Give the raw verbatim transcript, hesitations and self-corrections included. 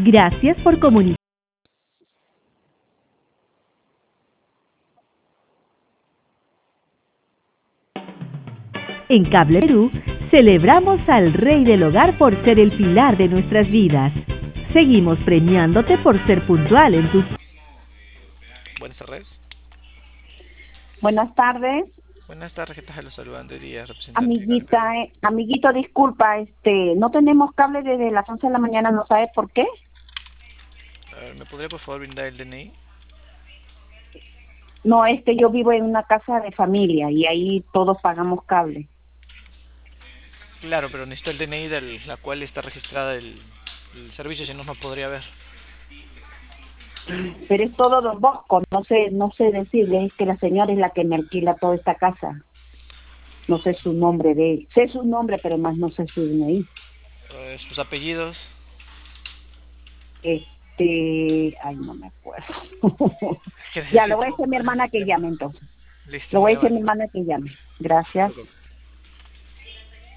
Gracias por comunicar. En Cable Perú, celebramos al Rey del Hogar por ser el pilar de nuestras vidas. Seguimos premiándote por ser puntual en tus... Buenas tardes. Buenas tardes. Buenas tardes, ¿qué tal? Los saludan de día, representante de Cable Amiguita, Perú. eh, amiguito, disculpa, este, no tenemos cable desde las once de la mañana, ¿no sabe por qué? A ver, ¿me podría por favor brindar el D N I? No, es que yo vivo en una casa de familia y ahí todos pagamos cable. Claro, pero necesito el D N I de la cual está registrada el, el servicio, si no, no podría ver. Pero es todo Don Bosco, no sé, no sé decirle, es que la señora es la que me alquila toda esta casa. No sé su nombre de él. Sé su nombre, pero más no sé su D N I. Eh, sus apellidos. Este, ay, no me acuerdo. ¿Qué Ya, le necesito voy a decir a mi para el hermana que sistema? llame entonces. Le Listo, voy muy a decir a mi amable. hermana que llame. Gracias.